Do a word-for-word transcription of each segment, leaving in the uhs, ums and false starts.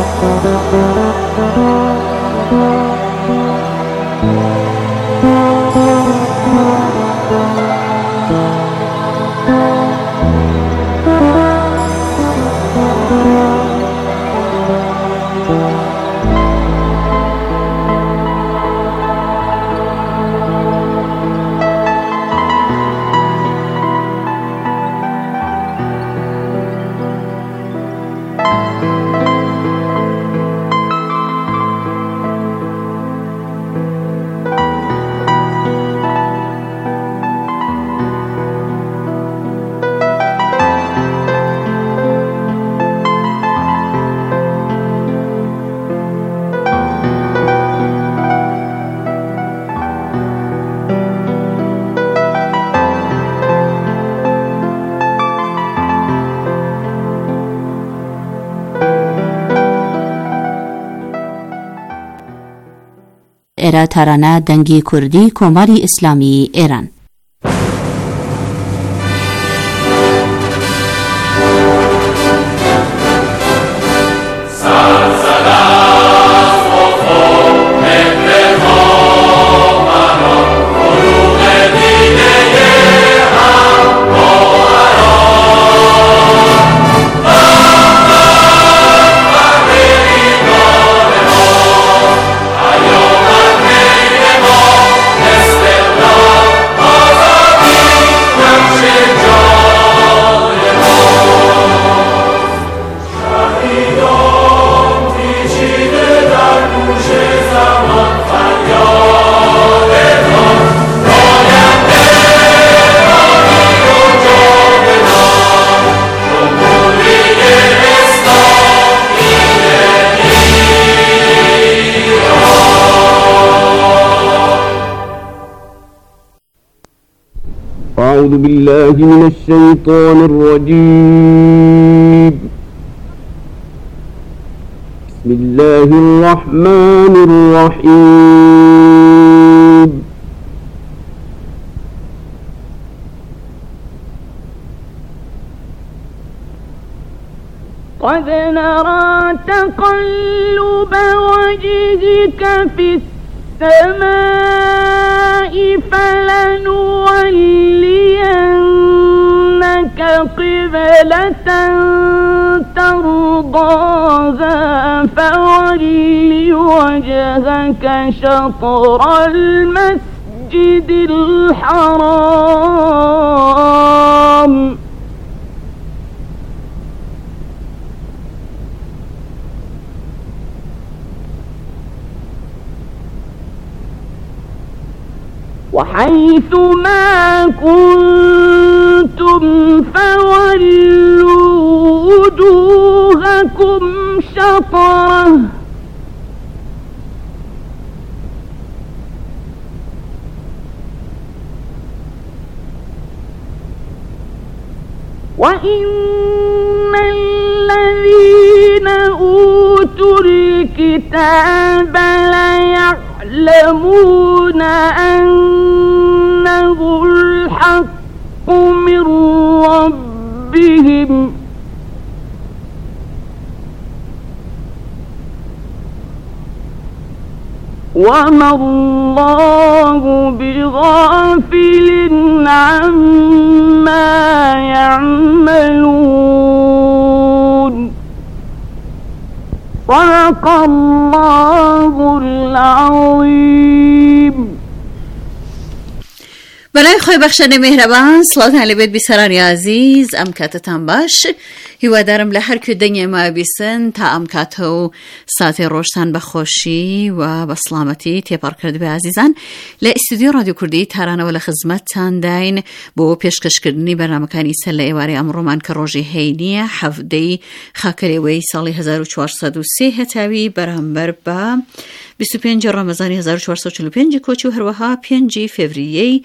ئێرە تارانە دەنگی کوردی کۆماری ئیسلامی ئێران. أعوذ بالله من الشيطان الرجيم. بسم الله الرحمن الرحيم. قد نرى تقلب وجهك في السماء فلنولينك قبلة ترضاها فول وجهك شطر المسجد الحرام وحيث ما كنتم فولوا وجوهكم شطره وإن الذين أوتوا الكتاب ليعلمون أنه الحق من ربهم وما الله بغافل عما يعملون. صدق الله العظيم. بەلای خۆی بەخشەنە مێهرەبان، سڵاتان لەبێت بیسەرانی عزیز، ئەم کاتتان باش. هیوادارم لە هەر کوێ دەنگێ ما بیسن تا ئەم کاتە و ساتێ ڕۆژتان بەخۆشی و بە سڵامەتی تێپەڕکرد بێ عزیزان. لە ئیستودیۆ رادیۆ کوردی تارانەوە لە خزمەتتان داین بۆ پێشکەشکردنی بەرنامەکانی سەر لە ئێوارەی ئەمڕۆمان کە ڕۆژی هەینیە هەفتەی خاکەرێوەی ساڵی هەزار و چوارسەد و سێ هەتاوی بەرامبەر بە بیست و پێنج ڕەمەزانی هەزار و چوارسەد و چل و پێنج کۆچی و هەروەها پێنج فێڤریەی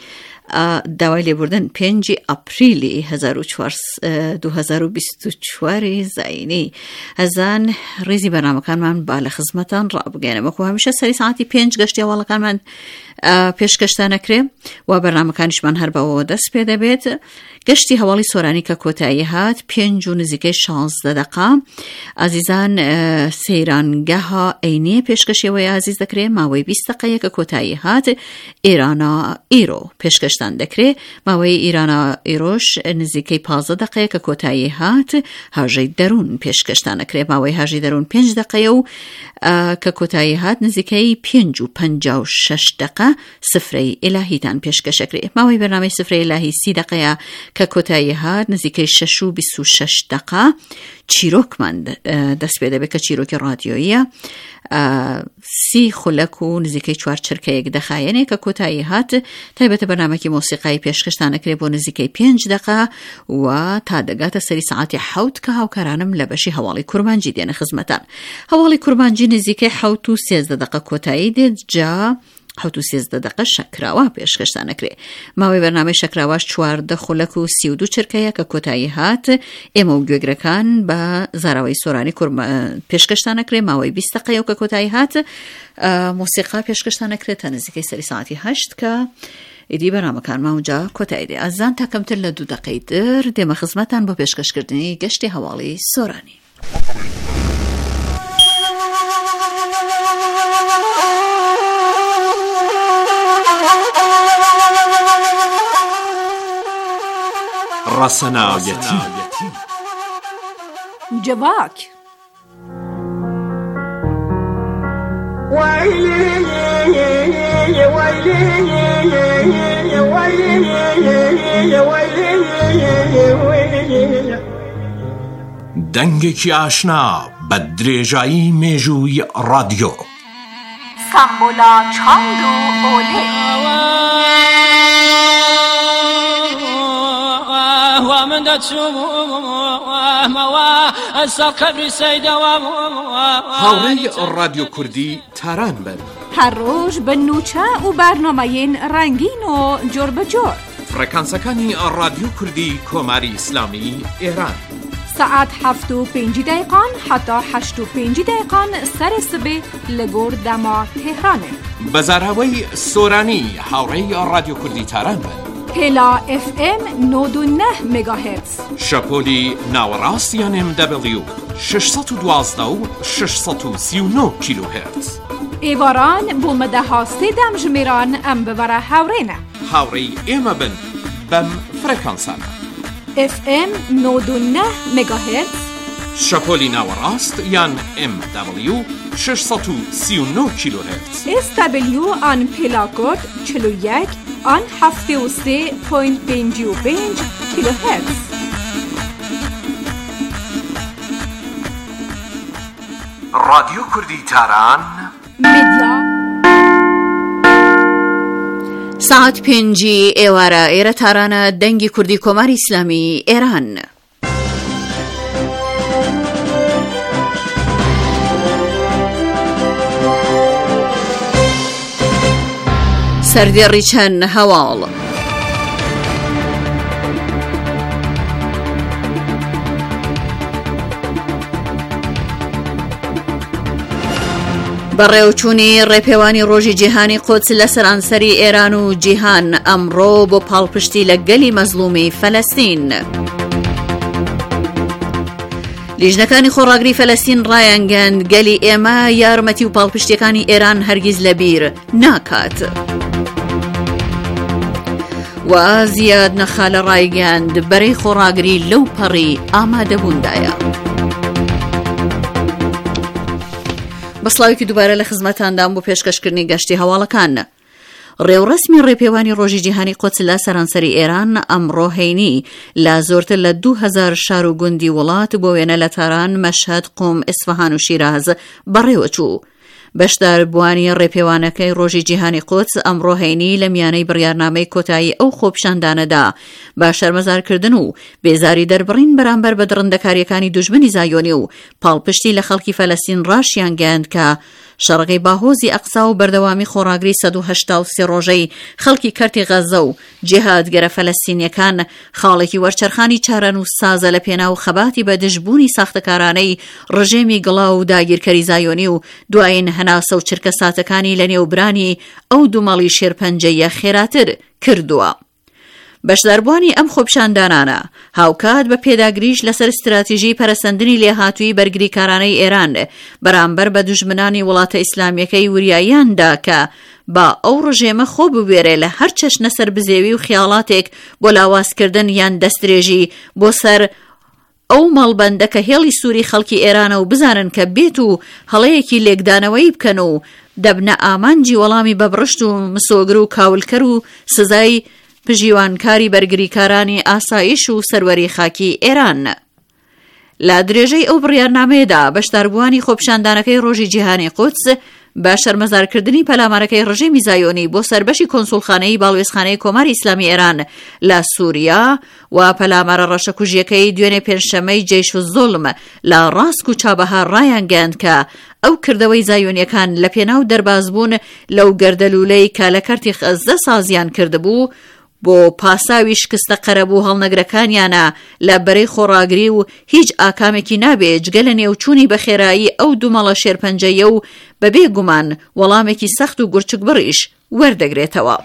داوای لێبوردن پێنجی ئەپریلی دوو هەزار و بیست و چوار زاینی. ئەزان ڕێزی بەرنامەکانمان با لە خزمەتان ڕابگەێنم. وەکو هەمیشە سەری ساعتی پێنج گەشتی هەواڵەکانمان پێشکەشتان ئەکرێ و بەرنامەکانیشمان هەر بەوە دەست پێ دەبێت. گەشتی هەواڵی سۆرانی کە کۆتایی هات پێنج و نزیکەی شانزدە دەقا. ئازیزان سەیرانگەها ئەینێ پێشکەشەوەی ئازیز دەکرێت ماوەی بیست دقەیە کە کۆتایی هات. ئێرانە ئیرۆ پێشکەشتان دەکرێت ماوەی ئیرانە ئیرۆش نزیکەی پازدە دقەیە کە کۆتایی هات. هاژەی دەروون پێشکەشتان دەکرێت ماوەی هاژی دەروون پێنج دقەیە و کە کۆتایی هات نزیکەی پێنج و پەنجا و شەش دقە. سفرەی ئێلاهیتان پێشکەشەکرێت ماوەی بەرنامەی سفرەی ئێلاهی سی دقەیە کە کۆتایی هات نزیکەی شەش و بیست و شەش دقە. چیرۆکمان دەست پێ دەبێت کە چیرۆکی ڕادیۆیە سی خولەک و نزیکەی چوار چرکەیەک دەخایەنێ کە کۆتایی هات. تایبەتە بەرنامەکی مۆسیقایی پێشکەشتانەکرێت بۆ نزیکەی پێنج دقە و تا دەگاتە سەری سەعاتی حەوت کە هاوکارانم لە بەشی هەواڵی کورمانجی دێنە خزمەتان. هەواڵی کورمانجی نزیکەی حەوت و سێزدە دقە کۆتایی دێت جا حوت و سێزدە دقە شەکراوە پێشکەشتانەکرێ ماوەی بەرنامەی شەکراواش چواردە خولەک و سی و دوو چرکەیە کە کۆتایی هات. ئێمە و گوێگرەکان بە زاراوەی سۆرانی پێشکەشتانەکرێ ماوەی بیست دقەیە و کە کۆتایی هات. مۆسیقا پێشکەشتانەکرێت تا نزیکەی سەری ساعتی هەشت کە ئیدی بەرنامەکان ماونجا کۆتایی دێ. ئازان تاکەمتر لە دوو دقەی در دێمە خزمەتان بۆ پێشکەشکردنی گەشتی هەواڵی سۆرانی. ڕەسەناوەتی جواک دەنگێکی ئاشنا بە درێژایی مێژووی ڕادیۆ سامبۆلا چاند و ئۆلێ هاوڕێی ڕادیۆ کوردی تاران بن هەر ڕۆژ بە نوچە و بەرنامەیەن ڕەنگین و جۆر بەجۆر. فڕێکانسەکانی ڕادیۆ کوردی کۆماری ئیسلامی ئێران ساعت هەفت و پێنج دقیقان حتا هەشت و پێنج دقیقان سەری سبێ لە گۆر دەما تێهرانێ. بەزاراوەی سۆرانی هاوڕێی ڕادیۆ کوردی تاران بن. هێلا ئف ئێم نۆد و نە مێگاهێرتز. شەپۆلی ناوەڕاست یان ئێم دەبلیو شەشسەد و دوازدە و شەشسەد و سی و نۆ کیلۆهێرتز. ئێواران بۆ مەدەها سێدەم ژمێران ئەم ببەرە هاوڕێنە. هاوڕێی ئێمە بن بەم فرەکانسانە. ئف ئێم نۆد و نە مێگاهێرتز. شەپۆلی ناوەڕاست یان ئێم دەبلیو شەشسەد و سی و نۆ کیلۆهێرتز. ئێس دەبلیو ئان پێلاکۆد چل و یەک آن هەفتێ و سێ پۆینت پێنج و پێنج کیلۆهێرتز. ڕادیۆ کوردی تاران مدیا ساعت پێنجی ئێوارە ئێرە تارانە دەنگی کوردی کۆماری ئیسلامی ئێران. سەردێڕی چەند هەواڵ بەڕێوچوونی ڕێپێوانی ڕۆژی جیهانی قودس لە سەرانسەری ئێران و جیهان ئەمڕۆ بۆ پاڵپشتی لە گەلی مەزلومی فەلەستین. لیژنەکانی خۆڕاگری فەلەستین ڕایانگەند گەلی ئێمە یارمەتی و پاڵپشتیەکانی ئێران هەرگیز لەبیر ناکات. و زیاد نەخالە ڕایگەاند بەرەی خۆڕاگری لەو پەڕی ئامادەبووندایە. بەسڵاوێکی دووبارە لە خزمەتاندام بۆ پێشکەشکردنی گەشتی هەواڵەکان. ڕێوڕسمی ڕێپێوانی ڕۆژی جیهانی قودس لە سەرانسەری ئێران ئەمڕۆ هەینی لە زۆرتر لە دوو هەزار شار و گوندی وڵات بۆ وێنە لە تاران، مەشهەد، قوم، ئیسفەهان و شیراز بەڕێوە چوو. بەشداربووانی ڕێپێوانەکەی ڕۆژی جیهانی قودس ئەمڕۆ هەینی لە میانەی بڕیارنامەی کۆتایی ئەو خۆپیشاندانەدا با شەرمەزارکردن و بێزاری دەربڕین بەرامبەر بە درڕندەکاریەکانی دوژمنی زایۆنی و پاڵپشتی لە خەڵکی فەلەستین ڕاشیان گەیاند کە شەڕەقەی باهۆزی ئەقسا و بەردەوامی خۆراگری سەد و هەشتا و سێ ڕۆژەی خەڵکی کەرتی غەزە و جیهادگەرە فەلەستینیەکان خاڵێکی وەرچەرخانی چارەن و سازە لە پێناو خەباتی بەدژبوونی ساختەکارانەی ڕژێمی گڵاو و داگیرکەری زایۆنی و دوایین هەناسە و چرکە ساتەکانی لە نێوبرانی ئەو دوومەڵی شێرپەنجەیە خێراتر کردووە. بەشداربوانی ئەم خۆپیشاندانانە هاوکات بە پێداگریش لەسەر استراتیژی پەرەسەندنی لێهاتووی بەرگریکارانەی ئێران بەرامبەر بە دوژمنانی وڵاتە ئیسلامیەکەی وریاییاندا کە با ئەو ڕژێمە خۆ ببوێرێ لە هەر چەشنە سەربزێوی و خیاڵاتێک بۆ لاوازکردن یان دەستدرێژی بۆ سەر ئەو ماڵبەندە کە هێڵی سووری خەڵکی ئێرانە و بزانن کە بێت و هەڵەیەکی لێکدانەوەی بکەن و دەبنە ئامانجی وەڵامی بەبڕشت و مسۆگر و کاولکەر و سزای پژیوانکاری بەرگریکارانی ئاسایش و سەروەری خاکی ئێران. لە درێژەی ئەو بڕیارنامەیەدا بەشداربووانی خۆپیشاندانەکەی ڕۆژی جیهانی قودس بە شەرمەزارکردنی پەلامارەکەی ڕژێمی زایۆنی بۆ سەربەشی کۆنسوڵخانەی باڵوێزخانەی کۆماری ئیسلامی ئێران لە سووریا و پەلامارە ڕەشەکوژیەکەی دوێنێ پێنجشەمەی جەیش و زوڵم لە ڕاسک و چابەهار ڕایانگەاند کە ئەو کردەوەی زایۆنیەکان لە پێناو دەربازبوون لەو گەردەلوولەی کە لە کەرتی غەزە سازیان کردبوو بۆ پاساوی شکستە قەرەبوو هەڵنەگرەکانیانە لە بەرەی خۆڕاگری و هیچ ئاکامێکی نابێت جگە لە نێوچوونی بەخێرایی ئەو دوومەڵە شێرپەنجەیە و بەبێ گومان وەڵامێکی سەخت و گورچک بڕیش وەردەگرێتەوە.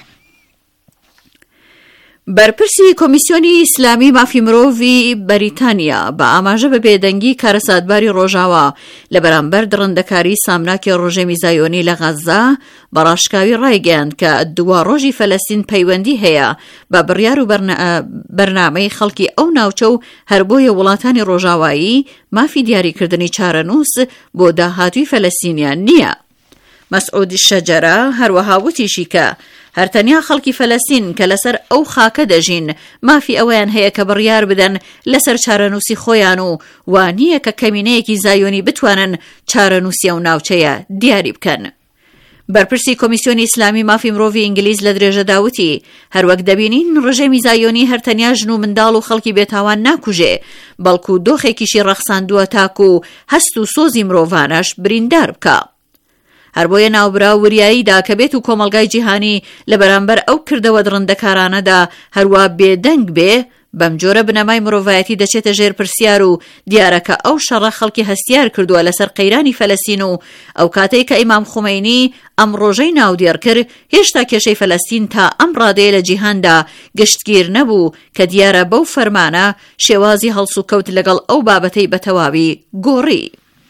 بەرپرسی کۆمیسیۆنی ئیسلامی مافی مرۆڤی بەریتانیا بە ئاماژە بە بێدەنگی کارەساتباری ڕۆژاوە لە بەرامبەر دڕندەکاری سامناکی ڕۆژێمی زایۆنی لە غەزە بە ڕاشکاوی ڕایگەیاند کە دوا ڕۆژی فەلەستین پەیوەندی هەیە بە بڕیار و بەرنامەی خەڵکی ئەو ناوچە و هەر بۆیە وڵاتانی ڕۆژاوایی مافی دیاریکردنی چارەنووس بۆ داهاتووی فەلەستینیان نییە. مەسعود شەجەرە هەروەها وتیشی کە هەرتەنیا خەڵکی فەلەستین کە لەسەر ئەو خاکە دەژین مافی ئەویان هەیە کە بڕیار بدەن لەسەر چارەنووسی خۆیان و وانییە کە کەمینەیەکی زایۆنی بتوانن چارەنووسی ئەو ناوچەیە دیاری بکەن. بەرپرسی کۆمیسیۆنی ئیسلامی مافی مرۆڤی ئینگلیز لە درێژەدا وتی هەروەک دەبینین ڕژێمی زایۆنی هەرتەنیا ژن و منداڵ و خەڵکی بێتاوان ناکوژێ بەڵکو دۆخێکیشی ڕەخساندووە تاکو و هەست و سۆزی مرۆڤانەش بریندار بکە. هەر بۆیە ناوبرا وریاییدا کە بێت و کۆمەلگای جیهانی لە بەرامبەر ئەو کردەوە دڕندەکارانەدا هەروە بێدەنگ بێ بەم جۆرە بنەمای مرۆڤایەتی دەچێتە ژێر پرسیار و دیارەکە ئەو شەڕە خەڵکی هەستیار کردووە لەسەر قەیرانی فەلەستین و ئەو کاتەی کە ئیمام خومەینی ئەم ڕۆژەی ناودێر کرد هێشتا کێشەی فەلەستین تا ئەم ڕادەیە لە جیهاندا گشتگیر نەبوو کە دیارە بەو فەرمانە شێوازی هەڵس و کەوت لەگەڵ ئەو بابەتەی بە تەواوی گۆڕی.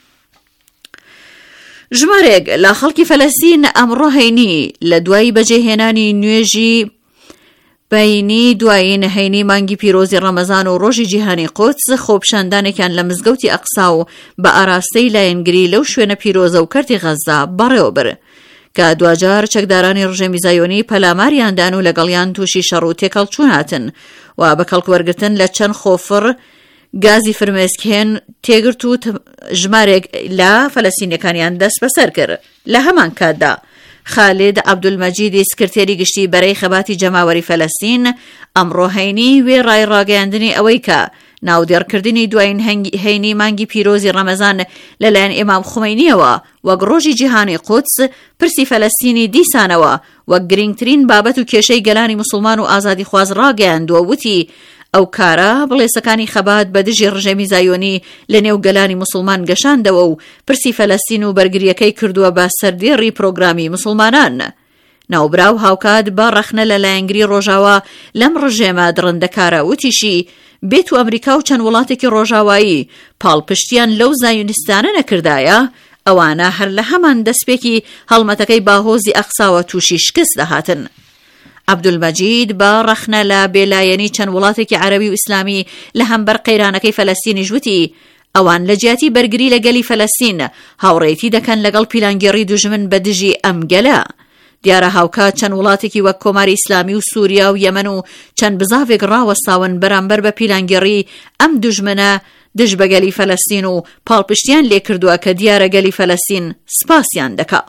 ژمارێک لە خەڵکی فەلەستین ئەمڕۆ هەینی لە دوای بەجێهێنانی نوێژی بەینی دوایین هەینی مانگی پیرۆزی ڕەمەزان و ڕۆژی جیهانی قودس خۆپیشاندانێکیان لە مزگەوتی ئەقسا و بە ئاراستەی لایەنگری لەو شوێنە پیرۆزە و کەرتی غەزە بەڕێوەبر کە دوجار چەکدارانی ڕژێمی زایۆنی پەلاماریاندان و لەگەڵیان تووشی شەڕ و تێکەڵچوون هاتن و بە کەڵکوەرگرتن لە چەند خۆفڕ گازی فرمێسکێن تێگرت و ژمارێک لە فەلەستینیەکانیان دەست بەسەر کرد. لە هەمان کاتدا خالید عەبدولمەجیدی سکرتێری گشتی بەرەی خەباتی جەماوەری فەلەستین ئەمڕۆ هەینی وێ ڕای ڕاگەیاندنی ئەوەی کە ناودێڕکردنی دوایین هەینی مانگی پیرۆزی ڕەمەزان لەلایەن ئیمام خومەینیەوە وەک ڕۆژی جیهانی قودس پرسی فەلەستینی دیسانەوە وەک گرنگترین بابەت و کێشەی گەلانی موسڵمان و ئازادی خواز ڕاگەیاندووە وتی ئەو کارە بڵێسەکانی خەبات بە دژی ڕژێمی زایۆنی لە نێو گەلانی موسڵمان گەشاندەوە و پرسی فەلەستین و بەرگریەکەی کردووە بە سەردێڕی پرۆگرامی موسڵمانان. ناوبراو هاوکات بە ڕەخنە لە لایەنگری ڕۆژاوە لەم ڕژێمە دڕندەکارە وتیشی بێت و ئەمریکا و چەند وڵاتێکی ڕۆژاوایی پاڵپشتیان لەو زایۆنیستانە نەکردایە ئەوانە هەر لە هەمان دەستپێکی هەڵمەتەکەی باهۆزی ئەقساوە تووشی شکست دەهاتن. عەبدولمەجید بە ڕەخنە لە بێلایەنی چەند وڵاتێکی عەرەبی و ئیسلامی لە هەمبەر قەیرانەکەی فەلەستینی ژوتی ئەوان لە جیاتی بەرگری لە گەلی فەلەستین هاوڕێتی دەکەن لەگەڵ پیلانگێڕی دوژمن بە دژی ئەم گەلە. دیارە هاوکات چەند وڵاتێکی وەک کۆماری ئیسلامی و سووریا و یەمەن و چەند بزاوێک ڕاوەستاون بەرامبەر بە پیلانگێڕی ئەم دوژمنە دژ بە گەلی فەلەستین و پاڵپشتیان لێ کردووە کە دیارە گەلی فەلەستین سپاسیان دەکا.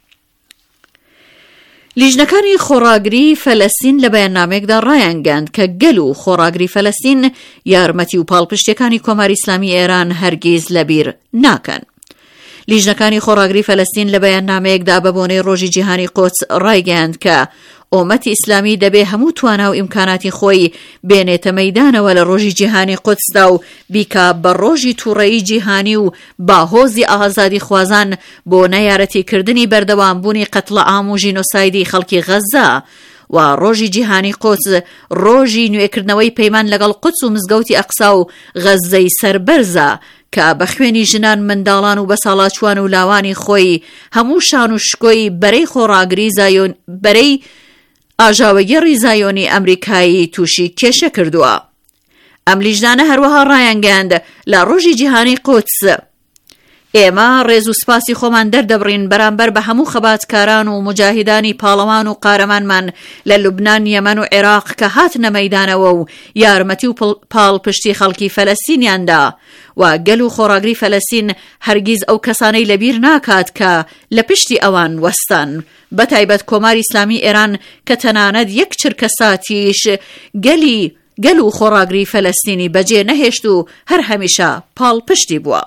لیژنەکانی خۆڕاگری فەلەستین لە بەیاننامێکدا ڕایانگەاند کە گەل و خۆڕاگری فەلەستین یارمەتی و پاڵپشتیەکانی کۆماری ئیسلامی ئێران هەرگیز لەبیر ناکەن. لیژنەکانی خۆڕاگری فەلەستین لە بەیاننامەیەکدا بە بۆنەی ڕۆژی جیهانی قودس ڕایگەیاند کە ئومەتی ئیسلامی دەبێ هەموو توانا و ئیمکاناتی خۆی بێنێتە مەیدانەوە لە ڕۆژی جیهانی قودسدا و بیکا بە ڕۆژی تووڕەیی جیهانی و باهۆزی ئازادی خوازان بۆ نەیارەتیکردنی بەردەوامبوونی قەتڵە عام و ژینۆسایدی خەڵکی غەزە و ڕۆژی جیهانی قودس ڕۆژی نوێکردنەوەی پەیمان لەگەڵ قودس و مزگەوتی ئەقسا و غەزەی سەربەرزە کە بە خوێنی ژنان منداڵان و بەساڵاتچوان و لاوانی خۆی هەموو شان و شکۆی بەرەی خۆڕاگری زایۆن بەرەی ئاژاوەگەڕی زایۆنی ئەمریکایی تووشی کێشە کردووە. ئەم لیژنانە هەروەها ڕایانگەاند لە ڕۆژی جیهانی قودس ئێمە ڕێز و سپاسی خۆمان دەردەبڕین بەرامبەر بە هەموو خەباتکاران و مجاهیدانی پاڵەوان و قارەمانمان لە لوبنان، یەمەن و عێراق کە هاتنە مەیدانەوە و یارمەتی و پاڵپشتی خەڵکی فەلەستینیاندا و گەل و خۆڕاگری فەلەستین هەرگیز ئەو کەسانەی لەبیر ناکات کە لە پشتی ئەوان وەستان، بەتایبەت کۆماری ئیسلامی ئێران کە تەنانەت یەک چرکە ساتیش گەلی گەل و خۆڕاگری فەلەستینی بەجێ نەهێشت و هەر هەمیشە پاڵپشتی بووە.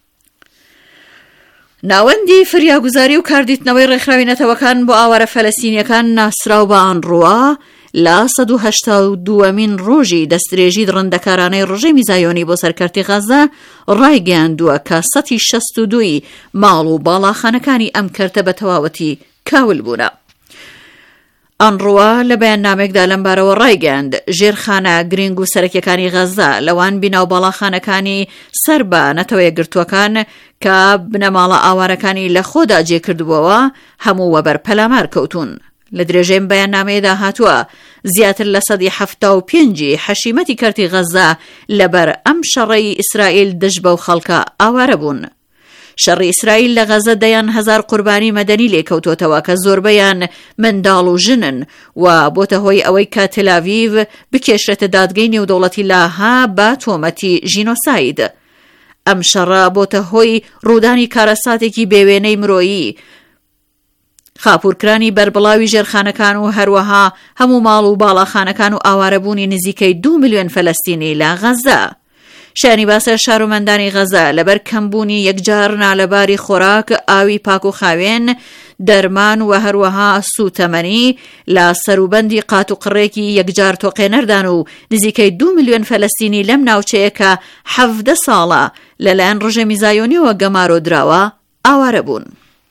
ناوەندی فریاگوزاری و کاردیتنەوەی ڕێکخراوێنەتەوەکان بۆ ئاوارە فەلەستینیەکان ناسراو بە ئانڕوا لە سەد و هەشتا و دووەمین ڕۆژی دەستدرێژی ڕەندەکارانەی ڕژێمی زایۆنی بۆ سەرکەرتی غەزە ڕایگەیاندووە کە سەتی شەست و دووی ماڵ و باڵاخانەکانی ئەم کەرتە بە تەواوەتی کاول بوونە. ئەنڕوا لە بەیاننامێکدا لەمبارەوە ڕایگەاند ژێرخانە گرنگ و سەرەکیەکانی غەزە لەوان بیناو باڵاخانەکانی سەر بە نەتەوە یەکگرتووەکان کە بنەماڵە ئاوارەکانی لە خۆدا جێکردبووەوە هەموو وەبەر پەلامار کەوتون. لە درێژەی بەیاننامەیەدا هاتووە زیاتر لە سەدی حەفتا و پێنجی حەشیمەتی کەرتی غەزە لەبەر ئەم شەڕەی ئیسرائیل دژ بەو خەڵکە ئاوارە بوون. شەڕی ئیسرائیل لە غەزە دەیان هەزار قوربانی مەدەنی لێکەوتۆتەوە کە زۆربەیان منداڵ و ژنن و بۆتە هۆی ئەوەی کە تێلاڤیڤ بکێشرێتە دادگەی نێودەوڵەتی لاها بە تۆمەتی ژینۆساید. ئەم شەڕە بۆتە هۆی ڕوودانی کارەساتێکی بێوێنەی مرۆیی، خاپورکرانی بربڵاوی ژێرخانەکان و هەروەها هەموو ماڵ و باڵاخانەکان و ئاوارەبوونی نزیکەی دو ملیۆن فەلەستینی لە غەزە. شانی باسە شارۆمەندانی غەزە لەبەر کەمبوونی یەکجار نالەباری خۆراک، ئاوی پاک و خاوێن، دەرمان و هەروەها سوتەمەنی لە سەروبەندی قات و قڕێکی یەکجار تۆقێنەردان و نزیکەی دو ملیۆن فەلەستینی لەم ناوچەیە کە حەڤدە ساڵە لەلایەن ڕژێمی زایۆنیەوە گەمارۆ دراوە ئاوارە بوون.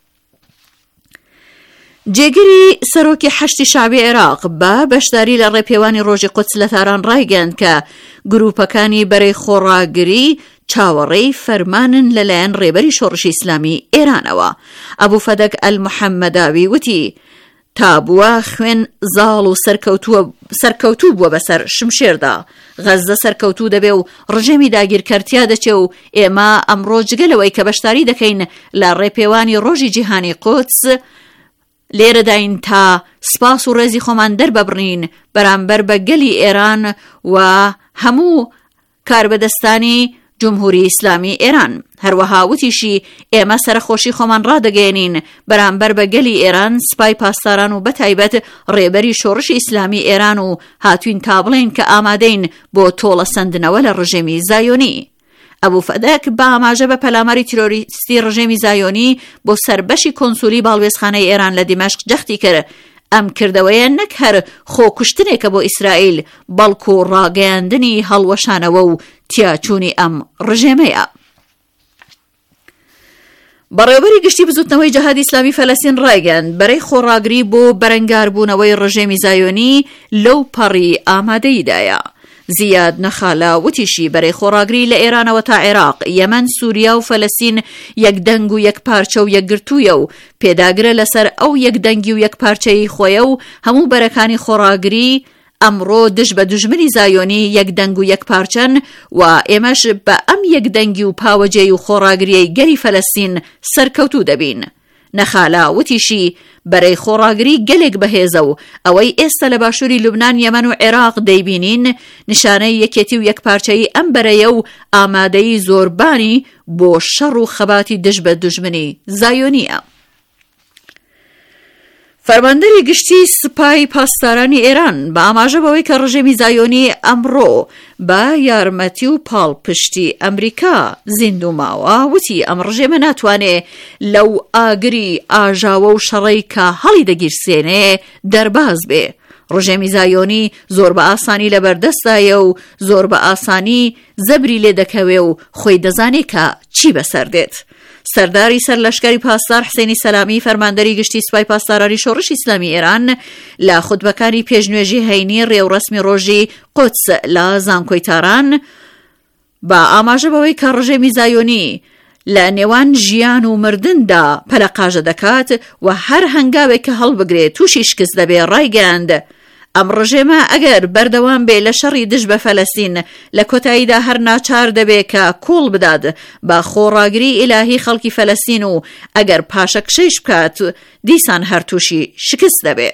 جێگیری سەرۆکی حەشتی شعبی عێراق بە بەشداری لە ڕێپێوانی ڕۆژی قودس لە تاران ڕایگەاند کە گروپەکانی بەرەی خۆڕاگری چاوەڕێی فەرمانن لەلایەن ڕێبەری شۆڕشی ئیسلامی ئێرانەوە. ئەبوو فەدەک ئەلموحەممەداوی وتی تا بووە خوێن زاڵ و سەرکەوتوو بووە بەسەر شمشێردا، غەزە سەرکەوتوو دەبێ و ڕژێمی داگیرکەرتیا دەچێ و ئێمە ئەمڕۆ جگەلەوەی کە بەشداری دەکەین لە ڕێپێوانی ڕۆژی جیهانی قودس لێرەداین تا سپاس و ڕێزی خۆمان دەربەبڕین بەرامبەر بە گەلی ئێران و هەموو کاربەدەستانی جمهوری ئیسلامی ئێران. هەروەها وتیشی ئێمە سەرخۆشی خۆمان ڕادەگەێنین بەرامبەر بە گەلی ئێران، سپای پاسداران و بەتایبەت ڕێبەری شۆڕشی ئیسلامی ئێران و هاتوین تا بڵێن کە ئامادەین بۆ تۆڵە سەندنەوە لە ڕژێمی زایۆنی. ئەبوو فەدەک بە ئاماژە بە پەلاماری تیرۆریستی ڕژێمی زایۆنی بۆ سەربەشی کۆنسولی باڵوێزخانەی ئێران لە دیمەشق جەختی کرد. ئەم کردەوەیە نەک هەر خۆکوشتنێکە بۆ ئیسرائیل، بەڵکو و ڕاگەیاندنی هەڵوەشانەوە و تیاچوونی ئەم ڕژێمەیە. بەڕێوەبەری گشتی بزوتنەوەی جەهادی ئیسلامی فەلەستین ڕایگەاند بەرەی خۆڕاگری بۆ بەرەنگاربوونەوەی ڕژێمی زایۆنی لەو پەڕی ئامادەیدایە. زیاد نەخالە وتیشی بەرەی خۆڕاگری لە ئێرانەوە تا عێراق، یەمەن، سووریا و فەلەستین یەکدەنگ و یەکپارچە و یەکگرتوویە و پێداگرە لەسەر ئەو یەکدەنگی و یەکپارچەی خۆیە و هەموو بەرەکانی خۆڕاگری ئەمڕۆ دژ بە دوژمنی زایۆنی یەکدەنگ و یەکپارچەن و ئێمەش بە ئەم یەکدەنگی و پاوەجێی و خۆڕاگریەی گەری فەلەستین سەرکەوتوو دەبین. نەخالە وتیشی بەرەی خۆڕاگری گەلێک بەهێزە و ئەوەی ئێستا لە باشووری لوبنان، یەمەن و عێراق دەیبینین نیشانەی یەکێتی و یەکپارچەی ئەم بەرەیە و ئامادەی زۆربانی بۆ شەڕ و خەباتی دژ بە دوژمنی زایۆنیە. فەرماندەری گشتی سپای پاسدارانی ئێران بە ئاماژە بەوەی کە ڕژێمی زایۆنی ئەمڕۆ بە یارمەتی و پاڵپشتی ئەمریکا زیندوو ماوە، وتی ئەم ڕژێمە ناتوانێ لەو ئاگری ئاژاوە و شەڕەی کە هەڵی دەگیرسێنێ دەرباز بێ. ڕژێمی زایۆنی زۆر بە ئاسانی لەبەردەستایە و زۆر بە ئاسانی زەبری لێ دەکەوێ و خۆی دەزانێ کە چی بەسەر دێت. سەرداری سەرلەشکری پاسدار حسێنی سەلامی فەرماندەری گشتی سوپای پاسدارانی شۆڕشی ئیسلامی ئێران لە خوتبەکانی پێشنوێژی هەینی ڕێوڕەسمی ڕۆژی قودس لە زانکۆی تاران بە ئاماژە بەوەی کە ڕژێمی زایۆنی لە نێوان ژیان و مردندا پەلەقاژە دەکات و هەر هەنگاوێک کە هەڵبگرێت تووشی شکست دەبێ ڕایگەاند ئەم ڕژێمە ئەگەر بەردەوام بێ لە شەڕی دژ بە فەلەستین لە کۆتاییدا هەر ناچار دەبێ کە کۆڵ بدات بە خۆڕاگری ئیلاهی خەڵکی فەلەستین و ئەگەر پاشەکشەیش بکات دیسان هەر تووشی شکست دەبێ.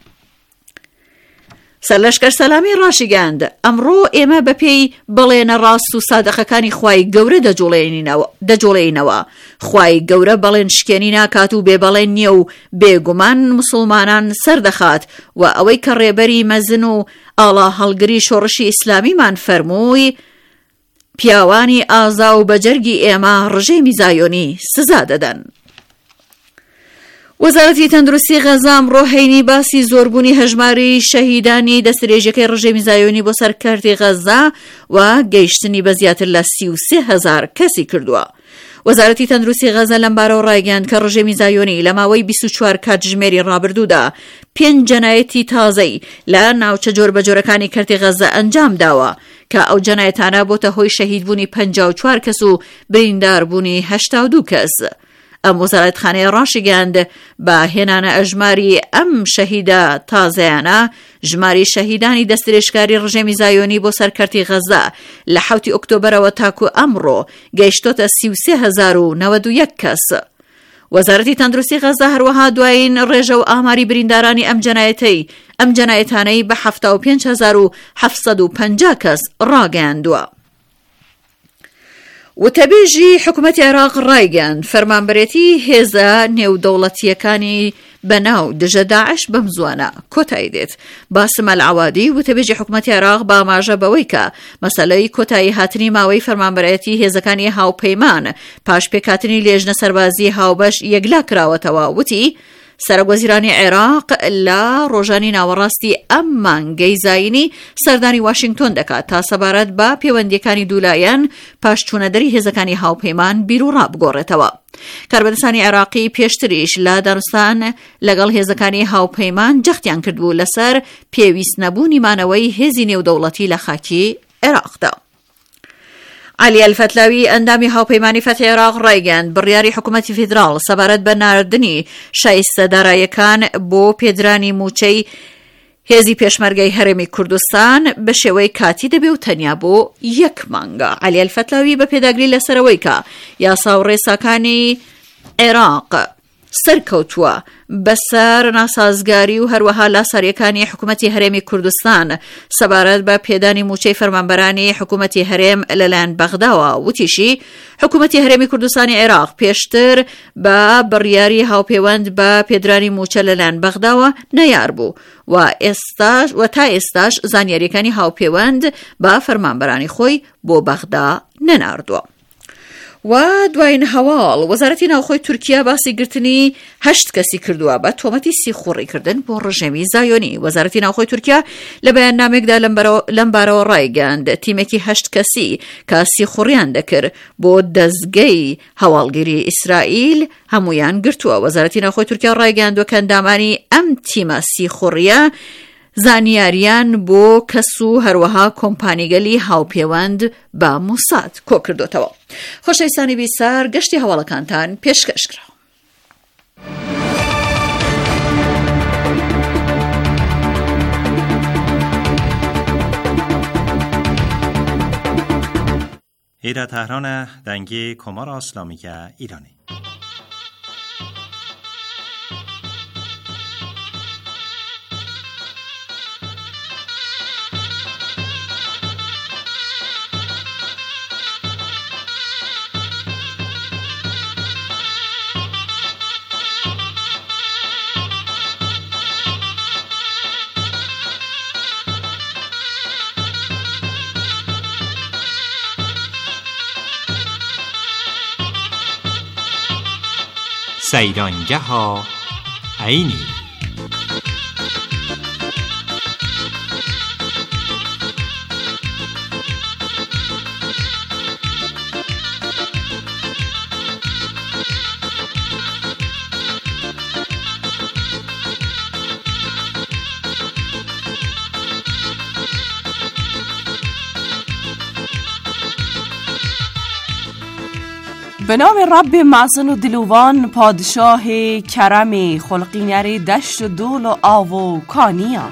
سەرلەشکەر سەلامی ڕاشیگەاند ئەمڕۆ ئێمە بەپێی بەڵێنە ڕاست و سادەقەکانی خوای گەورە دەجوڵێینەوە. خوای گەورە بەڵێن شکێنی ناکات و بێبەڵێن نییە و بێگومان مسلمانان سەردەخات و ئەوەی کە ڕێبەری مەزن و ئاڵا هەڵگری شۆڕشی ئیسلامیمان فەرمووی پیاوانی ئازا و بەجەرگی ئێمە ڕژێمی زایۆنی سزا دەدەن. وەزارەتی تەندروستی غەزا ئەمڕۆ هەینی باسی زۆربوونی هەژماری شەهیدانی دەستدرێژەکەی ڕژێمی زایۆنی بۆ سەرکەردی غەزا و گەیشتنی بە زیاتر لە سی و سێ هەزار کەسی کردووە. وەزارەتی تەندروستی غەزا لەم بارەوە ڕایگەاند کە ڕژێمی زایۆنی لە ماوەی بیست و چوار کاتژمێری ڕابردوودا پێنج جەنایەتی تازەی لە ناوچە جۆربەجۆرەکانی کەرتی غەزا ئەنجام داوە کە ئەو جەنایەتانە بۆتە هۆی شەهیدبوونی پەنجا و چوار کەس و برینداربوونی هەشتا و دوو کەس. ئەم وەزارەتخانەیە ڕاشیگەاند بە هێنانە ئەژماری ئەم شەهیدە تازەیانە ژماری شەهیدانی دەستدرێژکاری ڕژێمی زایۆنی بۆ سەرکەرتی غەزا لە حوتی ئۆکتۆبەرەوە تاکو ئەمڕۆ گەیشتۆتە سی و سێ هەزار و نەوەد و یەک کەس. وەزارەتی تەندروستی غەزا هەروەها دوایین ڕێژە و ئاماری بریندارانی ئەم جەنایەتەی ئەم جەنایەتانەی بە حەفتا و پێنج هەزار و حەفسەد و پەنجا کەس ڕاگەیاندووە. وتەبێژی حکوومەتی عێراق ڕایگەاند فەرمانبەرێتی هێزە نێودەوڵەتیەکانی بەناو دژە داعش بەم زوانە کۆتایی دێت. باسم ئەلعەوادی وتەبێژی حکوومەتی عێراق بە ئاماژە بەوەی کە مەسەلەی کۆتایی هاتنی ماوەی فەرمانبەرێتی هێزەکانی هاوپەیمان پاش پێکهاتنی لێژنە سەربازی هاوبەش یەکلا کراوەتەوە. وتی سەرۆکوەزیرانی عێراق لە ڕۆژانی ناوەڕاستی ئەم مانگەی زاینی سەردانی واشنگتۆن دەکات تا سەبارەت بە پەیوەندیەکانی دوولایەن پاش چوونەدەری هێزەکانی هاوپەیمان بیر و ڕابگۆڕێتەوە. کاربەدەستانی عێراقی پێشتریش لە دارستان لەگەڵ هێزەکانی هاوپەیمان جەختیان کردبوو لەسەر پێویست نەبوونی مانەوەی هێزی نێودەوڵەتی لە خاکی عێراقدا. علی الفتلاوی ئەندامی هاوپەیمانی فەتحی عێراق ڕایگەاند بڕیاری حکوومەتی فیدراڵ سەبارەت بە ناردنی شایستەداراییەکان بۆ پێدرانی موچەی هێزی پێشمەرگەی هەرێمی کوردستان بە شێوەی کاتی دەبێ و تەنیا بۆ یەک مانگە. علی الفتلاوی بە پێداگری لەسەرەوەی کە یاسا و ڕێساکانی عێراق سەرکەوتووە بەسەر ناسازگاری و هەروەها لاساریەکانی حکوومەتی هەرێمی کوردستان سەبارەت بە پێدانی موچەی فەرمانبەرانی حکوومەتی هەرێم لەلایەن بەغداوە. وتیشی حکوومەتی هەرێمی کوردستانی عێراق پێشتر بە بڕیاری هاوپەیوەند بە پێدرانی موچە لەلایەن بەغداوە نەیار بوو و ئێستاش و تا ئێستاش زانیاریەکانی هاوپەیوەند بە فەرمانبەرانی خۆی بۆ بەغدا نەناردووە. و دوایین هەواڵ وەزارەتی ناوخۆی تورکیا باسی گرتنی هەشت کەسی کردووە بە تۆمەتی سیخوڕیکردن بۆ ڕژێمی زایۆنی. وەزارەتی ناوخۆی تورکیا لە بەیاننامێکدا لەم بارەوە ڕایگەاند تیمێکی هەشت کەسی کە سیخوڕیان دەکرد بۆ دەستگەی هەواڵگیری ئیسرائیل هەمویان گرتووە. وەزارەتی ناوخۆی تورکیا ڕایگەاندووە کە ئەندامانی ئەم تیمە سیخوڕیە زانیاریان بۆ کەس و هەروەها کۆمپانیگەلی هاوپەیوەند بە موساد کۆ کردوتەوە. خۆشەویستانی بیسار گەشتی هەواڵەکانتان پێشکەشکرا. ایران تهران دنگی کمار اسلامیه ایرانی. سیرانگه ها عینی. به نام رب معزن و دلوان، پادشاه کرم خلقینر دشت و دول و آو و کانیا.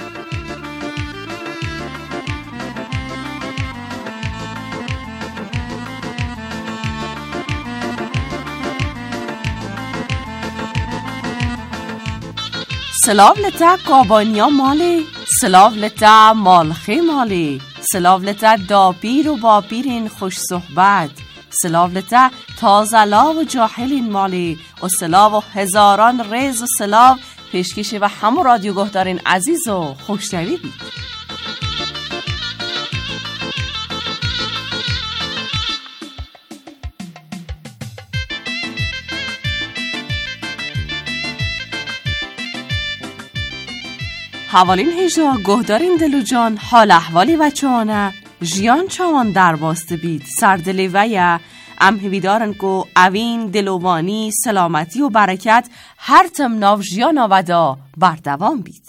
سلاو لتا کابانیا مالی، سلاو لتا مالخی مالی، سلاو لتا داپیر و باپیرین خوش صحبت، سلاو لتا تازلا و جاهلین مالی و سلاو و هزاران ریز و سلاو پیشکشی و همو رادیو گهدارین عزیز و خوشتوی بید. حوالین هیجا گهدارین دلو جان، حال احوالی بچه آنه جیان چوان در باست بید، سردلی ویا ام هویدارن کو اوین دلوانی سلامتی و برکت هر تم ناو جیان آودا بردوام بید.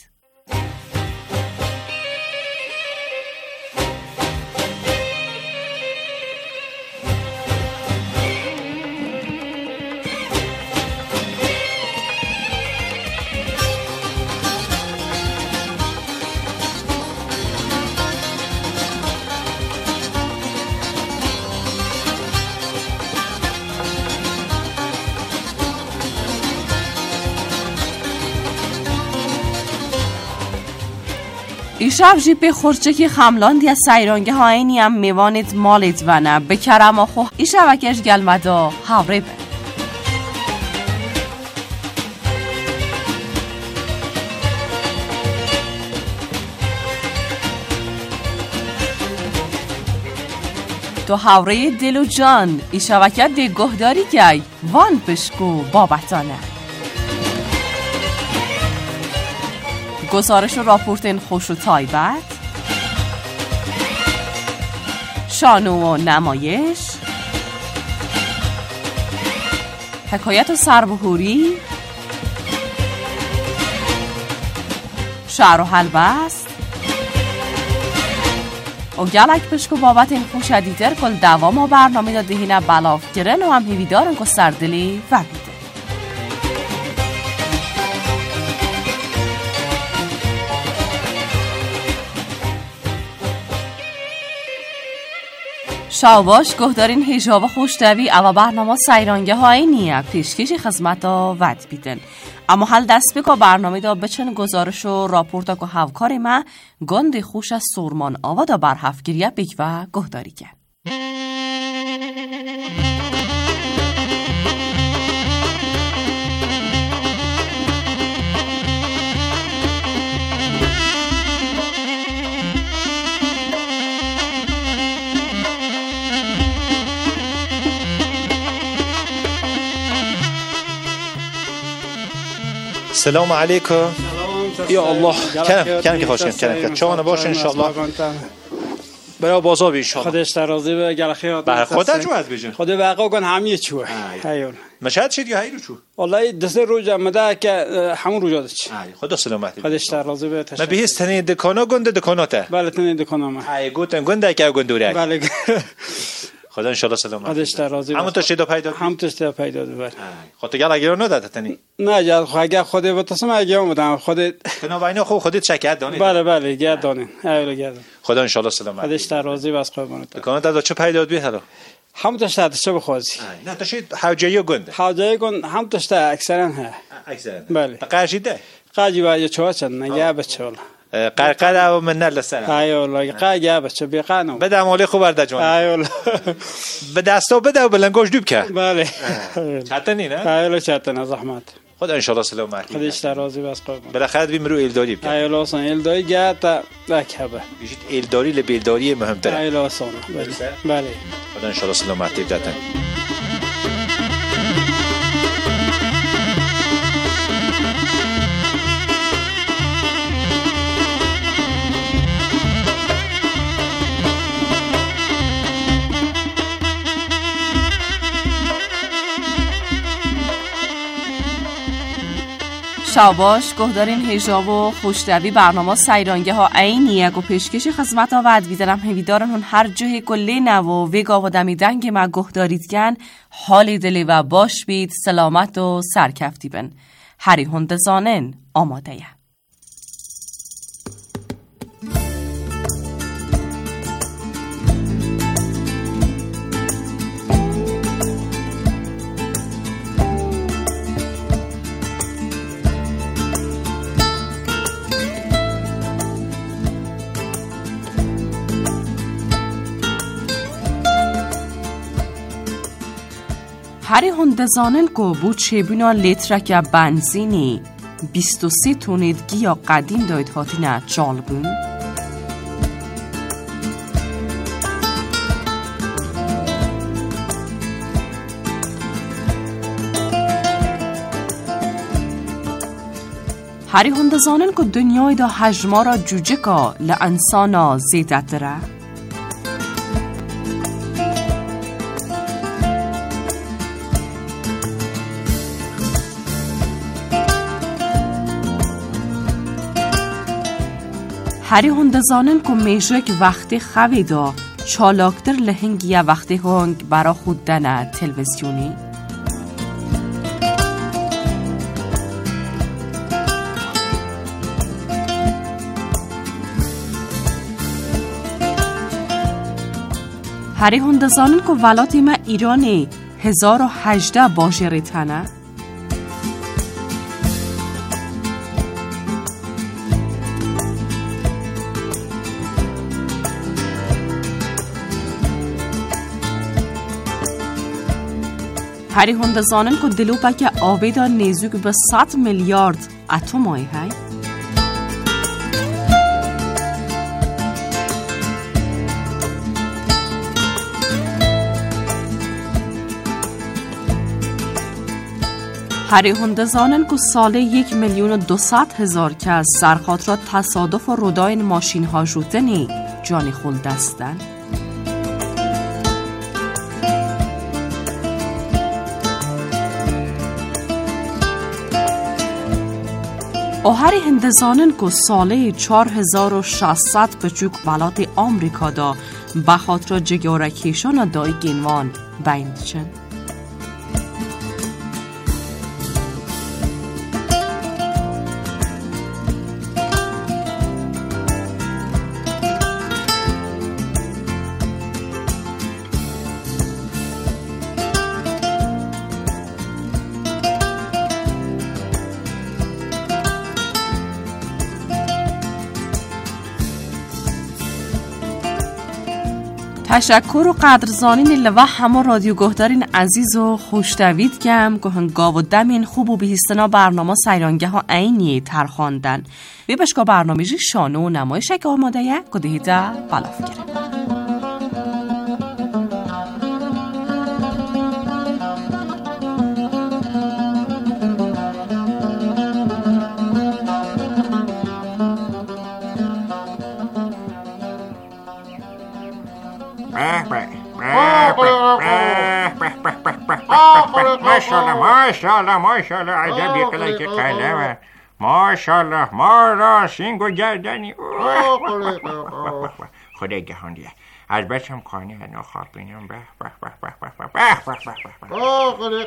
ایشب جیپ خورچکی خملاندی از سیرانگه ها اینی هم میوانید مالید و نه بکرم آخو ایشب اکش گلمدا حوره بر. تو حوره دل و جان ایشب اکش دی گهداری که وان پشکو بابتانه. گزارش و راپورتین خوش و تایبت، شانو و نمایش، حکایت و سربهوری، شعر و حلبست و گلک پشکو بابت این خوش دیتر کل دوام و برنامه داده هینه بلاف گرن و هم هیویدارن که سردلی و بیده. شاوباش گهدارین هیجاب خوشتوی اما برنامه سیرانگه های نیه پیشکشی خدمت ها ود بیدن. اما حال دست بکا برنامه دا بچن گزارش و راپورتا که هفکار ما گند خوش از سورمان آوا دا بر هفگیریه بگ و گهداری کرد. سلام علیکم. یا الله کنم کنم که خوشم کنم که چون باشه ان شاء الله برای بازار بی ان شاء الله خودش راضی به گلخیات بر خودت جو از بیجن خود واقعا کن همه چوه هیول مشهد شد یا هیرو چو والله دست روز مده که همون روزات چی خدا سلامتی خودش راضی به تشکر ما بهست تنی دکانا گنده دکاناته بله تنی دکانا ما ای گوتن گنده که گندوره بله خدا ان شاء الله سلامت خودش راضی همون تو شیدا پیدا هم تو شیدا پیدا بله خودت گل اگر نداد تنی نه جا اگه خود به تصم اگه اومدم خودت بنا باینا خو خودت شکایت دانی بله بله گرد دانین ایول گرد خدا ان شاء الله سلامت خودش راضی بس قربانت دکانات داد چه پیدا بی حالا هم تو شاید چه بخوازی نه تو شید حوجه گنده حوجه گند هم تو شتا اکثرا ها اکثرا بله قاشیده قاجی با چوچن نگه بچه ولا قرقره و من لسر ای والله قاجی بچه بی قانون بده مالی خوب برد جان ای والله به دستا بده و بلنگوش دوب که بله چتنی نه ای والله چتن زحمت خدا ان شاء الله سلامتی خودش راضی بس قربان بالاخره بیم رو ایلداری بکنه ای والله سن ایلداری گاتا دکبه بیشتر ایلداری لبیلداری مهمتره ای والله سن بله بله خدا ان شاء الله سلامتی بدتن شاباش گهدارین هجاب و خوشتوی برنامه سیرانگه ها عینی اگو پیشکش خدمت آود بیدرم هویدارن هون هر جه گله نو وگا و دمی دنگ ما گهدارید گن حال دلی و باش بید سلامت و سرکفتی بن هری هند زانن آماده یه. هری هندزانن کو بود چبینا لیترک بنزینی بیست و سه تونیدگی یا قدیم داید هاتینا چال بون هری هندزانن کو دنیای دا حجما را جوجه کا لانسانا زیدت داره هری هندزانن که میجوک وقتی خوی دا چالاکتر لهنگی وقتی هنگ برا خود دنه تلویزیونی هری هندزانن که ولاتی ما ایرانی هزار و هجده باجری تنه هری هندزانن که دلوپا که آویدا نیزوک به صد میلیارد اتم آی های هری هندزانن که ساله یک میلیون و دوصد هزار که از سرخاطرات تصادف و روداین ماشین ها جوتنی جانی خول دستن او هری هندزانن که ساله چار هزار و ششصد بچوک ولات آمریکا دا بخاطر جگارکیشان دای گینوان بیندچن تشکر و قدرزانین لوه همه رادیو گهدارین عزیز و خوشتوید گم که هنگاو و دمین خوب و بهیستنا برنامه سیرانگه ها اینی ترخاندن وی بشکا برنامه جی شانه و نمایش که آماده یه که دهیده بلاف گره ماشاءالله ماشاءالله ماشاءالله عجبی قلعه که قلمه ماشاءالله ما راسین گو گردنی خدا گهاندیه از بچم کانی هنو خواب بینم به به به به به به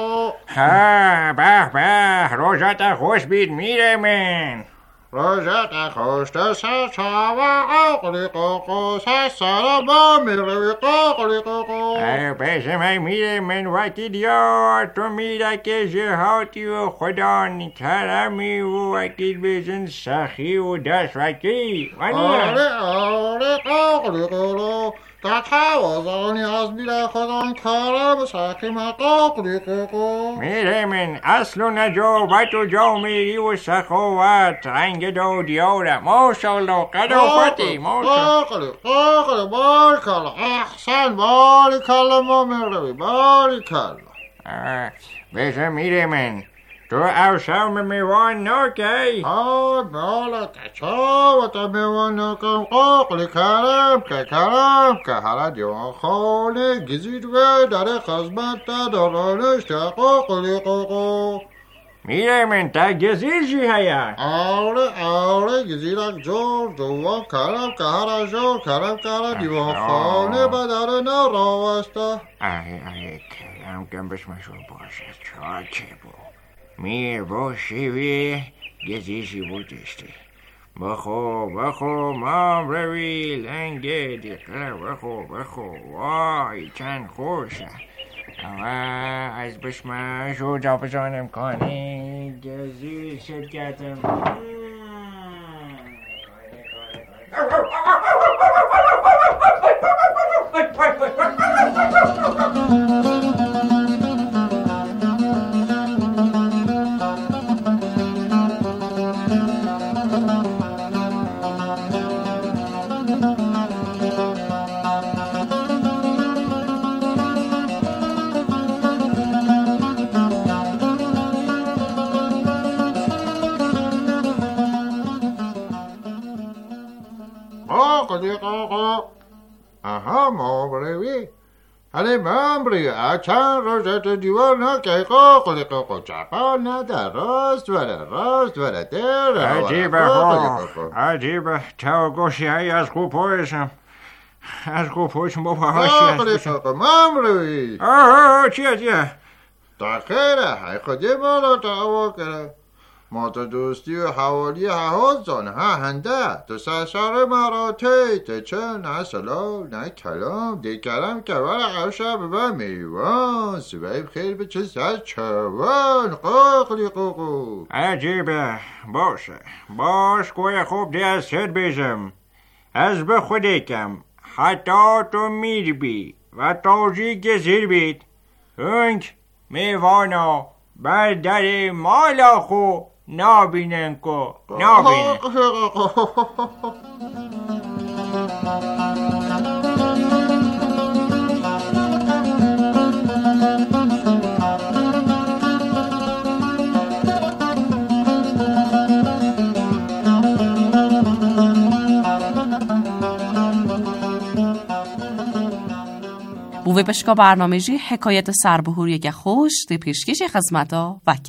به به روزت خوش بید میره من روزت خوش دست چاوا قوقلی قوقو سسارا با میروی قوقلی قوقو ای پیش من میره من وقتی دیار تو میره که جهاتی و خدا نکرمی و وکیل بزن سخی و دست وکی آره آره قوقلی قوقو تا توازانی از میره خدا کارم سخی من قوقلی قوقو میره من اصل و نجابت و جامعی و سخوت رنگ دو دیاره ماشاءالله قدافتی ماشاءالله قاقلی قاقلی بارکالله احسن بارکالله ما میروی بارکالله بشه میره من تو اوشام میوان ناکی آه بالا تچا و تا میوان ناکم قاقلی کرم که کرم که حالا دیوان خانه گزید و در خزمت دارانش تا قاقلی قاقو میره من تا گزیر جی هیا آره آره گزیرک جور جوان کرم که هر جور کرم که دیوان خانه بدر نراوسته ای ای کرم کم بشمشو باشه چا چه بو میر باشی وی گزیشی بودشتی بخو بخو مام روی لنگه دیقه بخو بخو وای چند خوشه اما از بشمش و جا بزانم کنی گزیر شدگتم آها مامروی هنه مامروی اچان روزت دیوار نکه قاقلی قاقل چپا ندر راست وره راست وره در عجیبه ها عجیبه تا گوشی های از خوب پایشم از خوب پایشم با پاهاشی قاقلی قاقل مامروی آه چیه چیه تا خیره های خودی مالا تا هوا کرده ما تو دوستی و حوالی حوازان ها هنده تو سرسار مراتی تو چه نه سلام نه کلام دیگرم که برای عوشه ببا میوان سبایب خیلی به چه سر چوان قاقلی قاقو عجیبه باشه باش گوی خوب دی از سر بیزم از به خودی کم حتی تو میر بی و تاجی گزیر بید هنگ میوانا بر در مالا خو نابینن کو نابینن بوه بشکا برنامه جی حکایت سربهور یک خوش دی پیشکش خدمتا وکم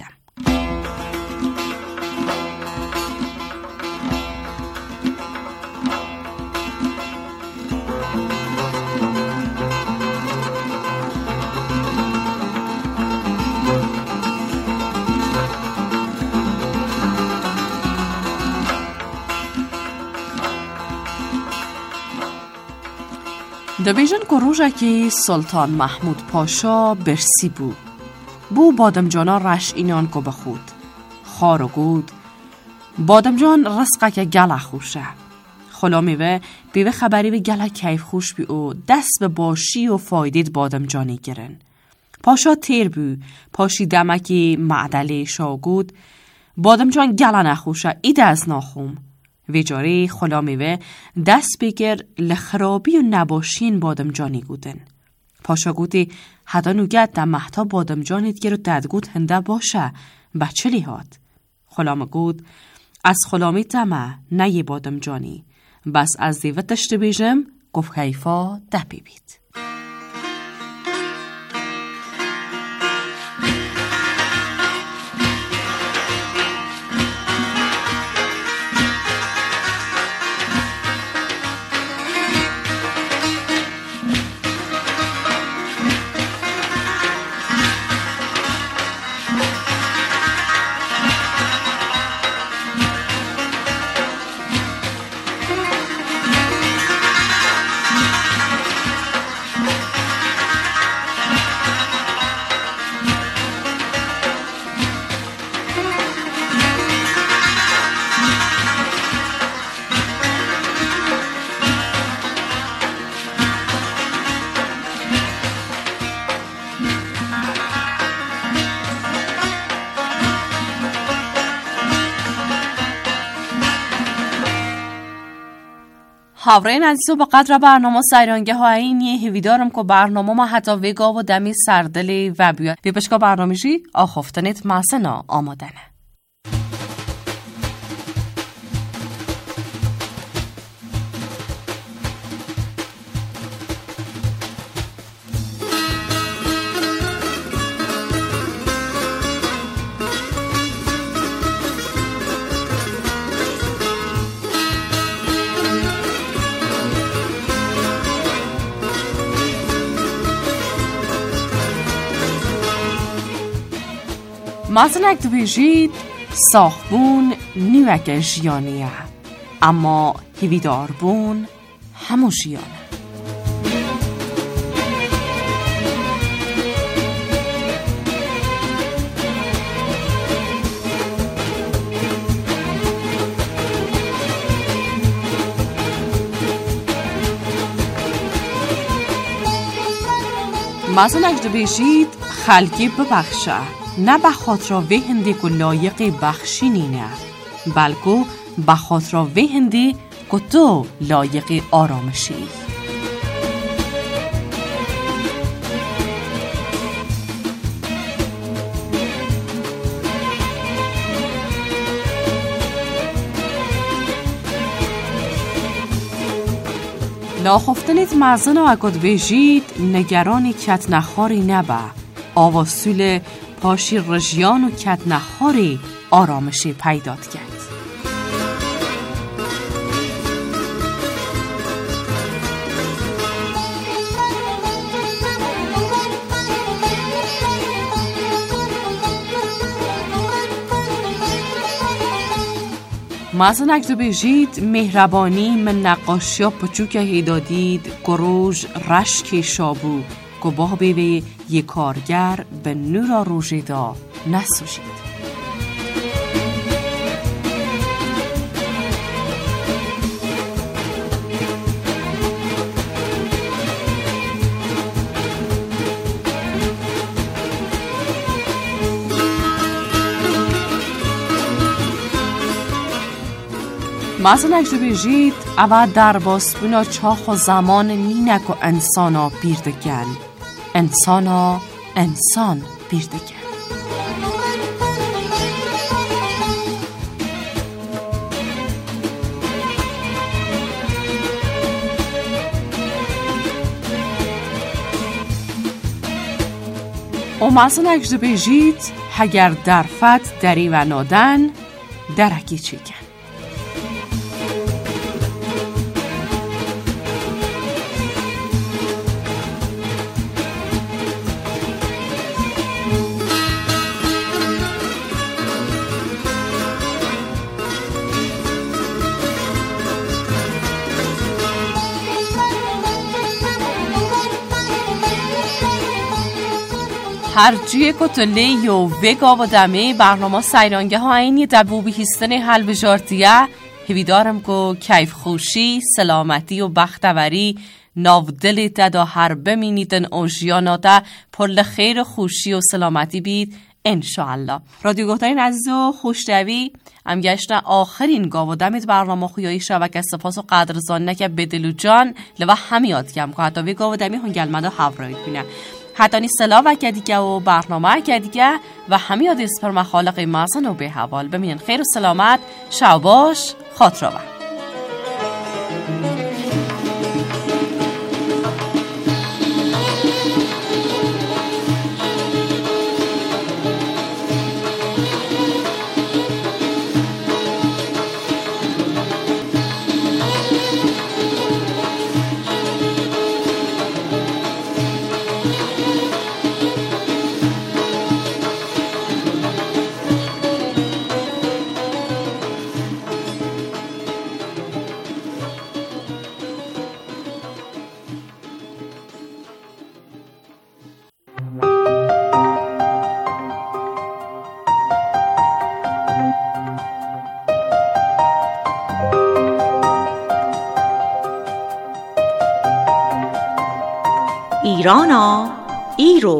دبیجن که روژه که سلطان محمود پاشا برسی بو بو بادمجانا رش اینان که بخود خارو گود بادمجان رسقه که گله خوشه خلامی و بیوه خبری و گله کیف خوش بی او دست به باشی و فایدید بادمجانی گرن پاشا تیر بو پاشی دمکی معدلی شاگود بادمجان گله نخوشه ایده از ناخوم ویجاری خلامی و دست بگر لخرابی و نباشین بادمجانی گودن. پاشا گودی حدا نوگد در محتا بادمجانید گرو ددگود هنده باشه بچه لیهاد. خلام گود از خلامی دمه نه یه بادمجانی بس از دیوه دشت بیجم گفت خیفا دپی بید. حاورین عزیزو با قدر برنامه سیرانگه ها این یه هیویدارم که برنامه ما حتی ویگا و دمی سردلی و بیاد بی بشکا برنامه جی آخفتنیت محسنا آمادنه. مازنک دویجید ساخبون نیوک جیانیه اما هیویدار بون همو جیانه. مازنک دویجید خلقی ببخشه نه بخاطر وهندی که لایق بخشینی نه بلکه بخاطر وهندی که تو لایق آرامشی. لاخفتنیت مازن و اگد ویجید نگرانی کت نخاری نبه آواسول پاشی رژیان و کت نخاری آرامشی پیداد کرد. مازنک دو بیجید مهربانی من نقاشی ها پچوک هیدادید گروژ رشک شابو گبا بیوی یک کارگر به نورا روژه دا نسوشید. مازنک دو بیجید اوا در باسپونا چاخ و زمان نینک و انسانا بیردگن انسانا انسان بیردگن. و مازنک دو بیجید هگر درفت دری و نادن درکی چیکن. هر جیه کتله یو وگا و دمه برنامه سیرانگه ها اینی دبوبی هستن حل بجارتیه هویدارم که کیف خوشی، سلامتی و بختوری ناودل دادا هر بمینیدن اوژیاناتا پر خیر خوشی و سلامتی بید انشاءالله. رادیو گفتارین عزیز و خوشتوی ام گشت آخرین گاو دمید برنامه خویایی شبکه سپاس و قدرزانه که بدلو جان لوا همیاد کم که حتی وی گاو دمی هنگلمنده حورایی کنه حتی نی سلا و کدیگه و برنامه کدیگه و همیاد اسپر مخالق مازن و به حوال بمین خیر و سلامت شعباش خاطر و ایرانا ایرو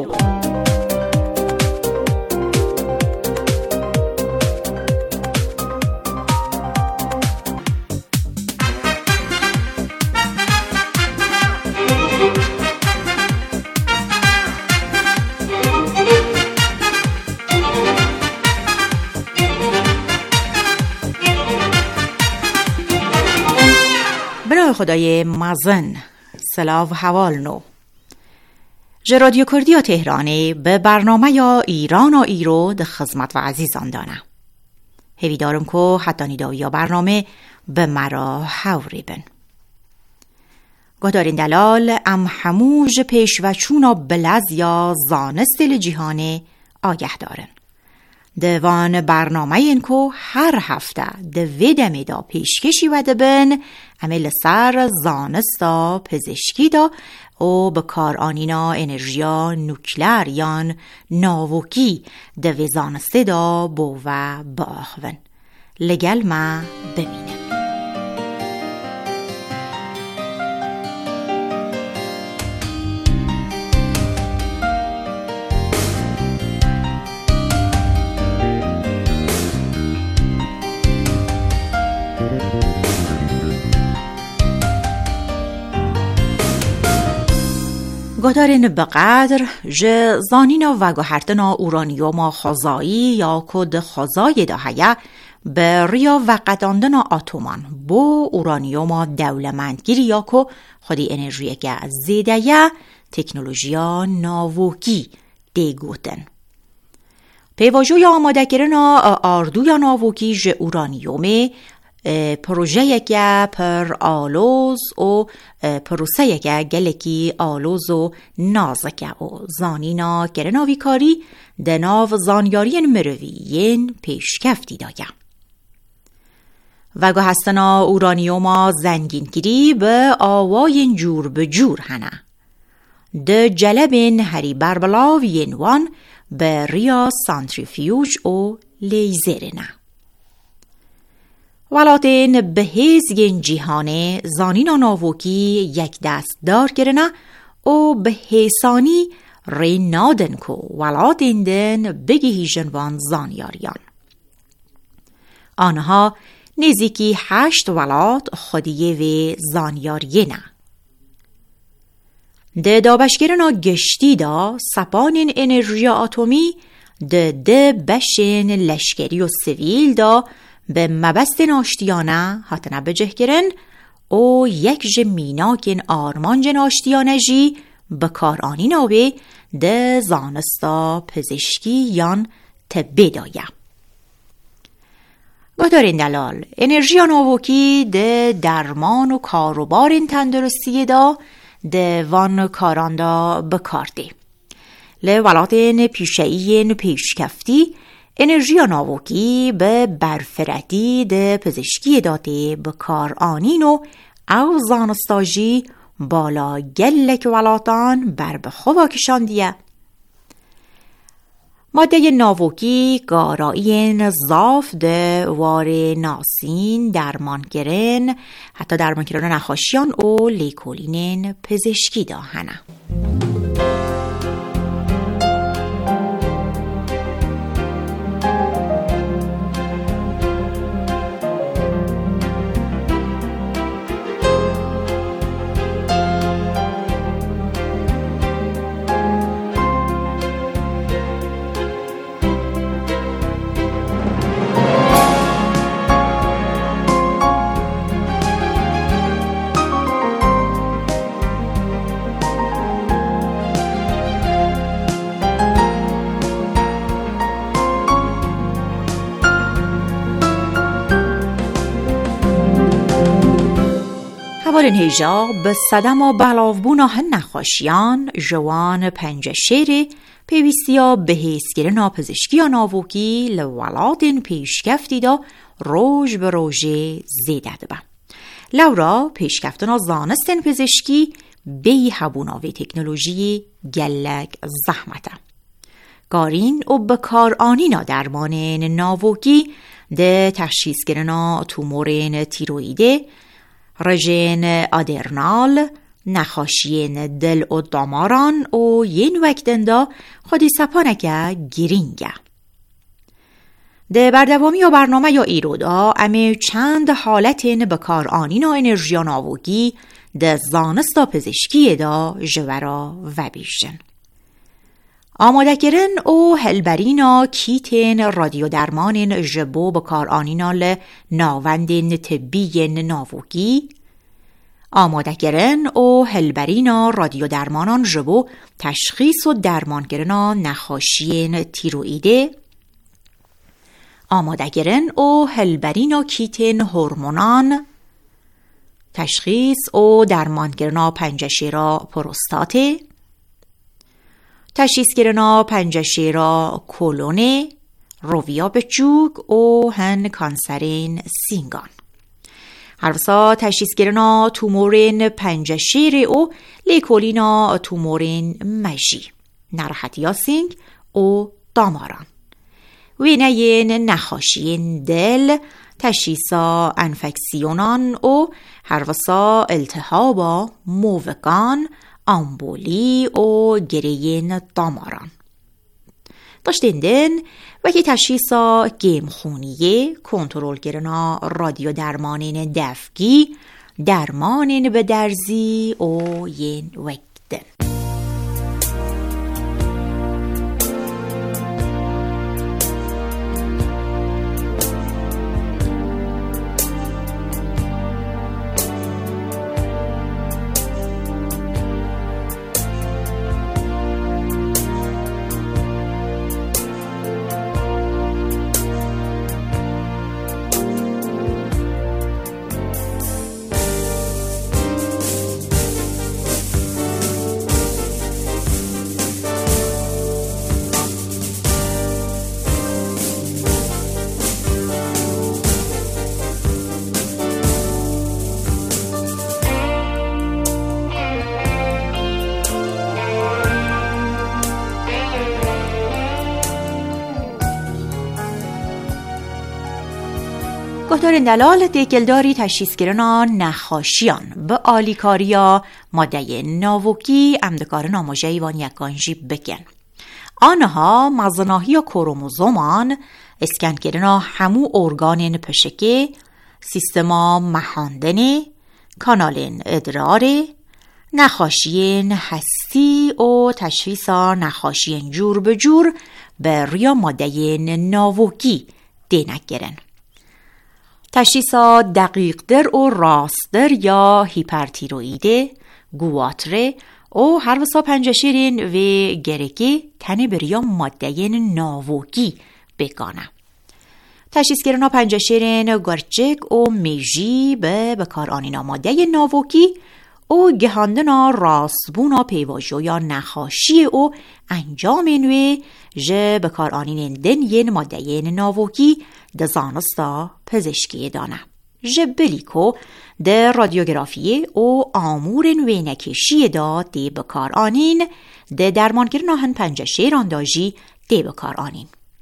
برای خدای مازن سلاو حوال نو رادیو کردی تهرانی به برنامه یا ایران و ایرو ده خدمت و عزیزان دانه هیوی دارم که حتی نیداوی یا برنامه به مرا حوری بن گدارین دلال ام هموج پیش و چونا بلز یا زانست دل جیهانه آگه دارن دوان برنامه اینکو هر هفته دویدمی دا پیشکشی و دبن عمل سر زانستا پزشکی دا و بکار آنینا انرژیا نوکلر یان ناوکی دوی زانسته دا بو و باخون لگل ما ببینم. گدارین بقدر جه زانینا و گوهرتنا اورانیوما خزایی یا کد خزای دهیه به ریا و قداندنا آتومان بو اورانیوما دولمندگیری یا که خودی انرژی که زیده تکنولوژیا ناوکی دیگوتن. پیواجو یا آماده کرنا آردو یا ناوکی جه اورانیومه پروژه که پر آلوز و پروسه که گلکی آلوز و نازکه و زانینا کرناوی کاری دناو زانیارین مرویین پیشکفتی داگه. و گه هستنا اورانیوما زنگینگیری به آواین جور به جور هنه. ده جلبین هری بربلاوین وان به ریا سانتریفیوج و لیزر نه. ولاتین به هیزگین جیهانه زانینا ناوکی یک دست دار کرنه و به حیثانی ری نادن کو ولاتین دن بگی هیجنوان زانیاریان. آنها نزدیکی هشت ولات خودیه و زانیاریه نه. ده دابشگرنا گشتی دا سپانین انرژی آتومی ده ده بشین لشکری و سویل دا به مبست ناشتیانه هاتنه بجه کرن و یک جه میناکن آرمان جه ناشتیانه جی بکار آنی ناوه ده زانستا پزشکی یان طبه دایه. گدارین دلال انرژی ناوکی ده درمان و کاروبار تندرستی دا ده وان کاراندا بکارده. لی ولاتین پیشهین پیشکفتی انرژی ناوکی به برفردی ده پزشکی داده بکار آنین و او زانستاجی بالا گلک ولاتان بر بخوا کشاندیه. ماده ناوکی گارایین زاف ده وار ناسین درمان کرن حتی درمان کرن نخاشیان و لیکولینین پزشکی داهنه. این هیجا به صدم و بلاوبونا هن نخاشیان جوان پنجشیر پیویستیا به حیثگیر ناپزشکی یا ناوکی لولادین پیشکفتی دا روژ به روژه زیده با. لورا پیشکفتنا زانستین پزشکی بی حبوناوی تکنولوژی گلک زحمته. گارین و بکار آنینا درمانین ناوکی ده تشخیص گرنا تومورین تیرویده رژن آدرنال، نخاشین دل و داماران و ین وقتندا خودی سپانکه گرینگه. ده بردوامی و برنامه یا ایرودا امی چند حالتین بکار آنین و انرژیا ناوگی ده زانستا پزشکی دا جورا و بیشن. آماده کرن او هلبرینا کیتین رادیو درمانین جبو بکار آنینال ناوندین طبیین ناوگی، آماده کرن او هلبرینا رادیو درمانان جبو تشخیص و درمان کرنا نخاشین تیرویده، آماده کرن او هلبرینا کیتین هورمونان تشخیص و درمان کرنا پنجشیرا پروستاته، تشخیص کرنا پنجشیرا کولونه رویا بچوک و هن کانسرین سینگان. هروسا تشخیصگرنا تومورین پنجشیر و لیکولینا تومورین مجی نراحتیا سینگ و داماران. وینین نخاشین دل تشخیصا انفکسیونان و هروسا التهابا مووگان آمبولی و گرین داماران. داشتیندن وکی تشخیصا گیمخونیه کنترل گرنا رادیو درمانین دفگی درمانین به درزی و ین وکدن. گهدار دلال دیگلداری تشخیصگرنا نخاشیان به آلیکاریا ماده ناوکی امدکار ناموژه وان یکانجی بکن. آنها مزناهی و کروموزومان اسکن گرنا همو ارگانین پشکه سیستما مهاندنه کانالین ادراره نخاشیین هستی و تشخیصا نخاشیین جور به جور به ریا ماده ناوکی دینک گرن. تشخیصا دقیق در و راست در یا هیپرتیرویده، گواتره و هر وسا پنجشیرین و گرکی تنه بریا ماده ناوکی بگانه. تشخیصگرنا پنجشیرین گرچک و میجی به بکار آنینا ماده ناوکی و گهاندنا راستبونا پیواجو یا نخاشی و انجام اینوی جه بکار آنین دن ین ماده ناوکی ده زانستا پزشکی دانه. جه بلیکو ده رادیوگرافی و آمورن وینکشی دا ده بکار آنین ده درمانگرنا هن پنجشیر انداجی ده بکار آنین.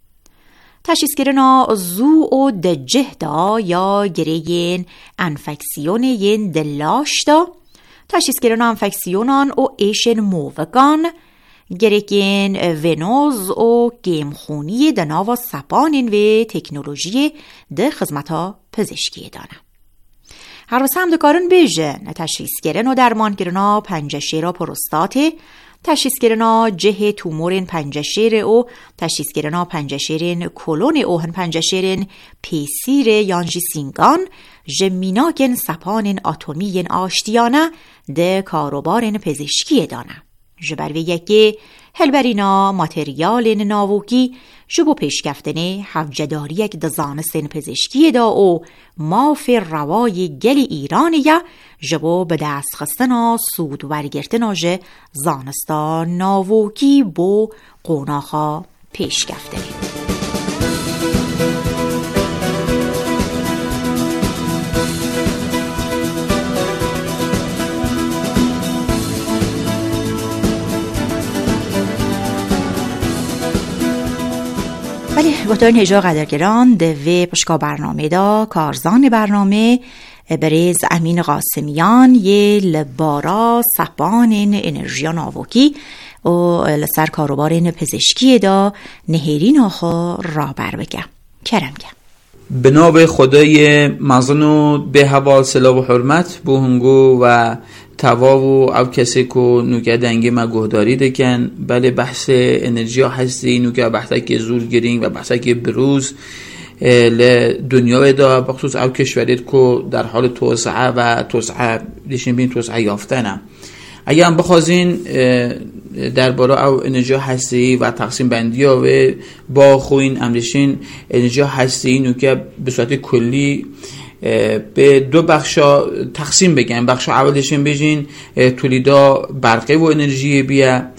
تشخیصگرنا زو و ده جهدا یا گرین انفکسیون ین دلاش دا تشخیصگرنا انفکسیونان و ایشن مووگان گرگین ونوز و گیمخونی دنا و سپانین و تکنولوژی ده خدمتا پزشکی دانه. هر واسه هم دکارن بیجن تشخیصگرن و درمانگرنا پنجشیر پروستات تشخیصگرنا جه تومورین پنجشیر و تشخیصگرنا پنجشیرین کلون اوهن پنجشیرین پیسیر یانجی سینگان جمیناکن سپانین آتومین آشتیانه ده کاروبارین پزشکی دانه. جبروی یکی هلبرینا ماتریال ناوکی جبو پیشکفتنه حوجداری یک دزانستین پزشکی دا و ماف روای گل ایرانی یا جبو به دست خستنا سود ورگرتنا جه زانستا ناوکی بو قوناخا پیشکفتنه. ولی گفتار نجا قدرگران دوی پشکا برنامه دا کارزان برنامه بریز امین قاسمیان یه لبارا سپان انرژیا ناوکی و لسر کاروبار پزشکی دا نهیرین آخا را بر بگم کرم گم به نام خدای مزنو به حوال سلام و حرمت بو هنگو و توا و او کسی که نوگه دنگی ما گهداری دکن بله بحث انرژی هستی نوگه بحثه که زور گرینگ و بحثه که بروز دنیا دا بخصوص او کشوریت که در حال توسعه و توسعه دیشین بین توسعه یافتنه. اگه هم بخوازین درباره او انرژی هستی و تقسیم بندی ها و با خوین امریشین انرژی هستی نوگه به صورت کلی به دو بخشا تقسیم بگن. بخش اولشون بجین تولیدا برقی و انرژی بیا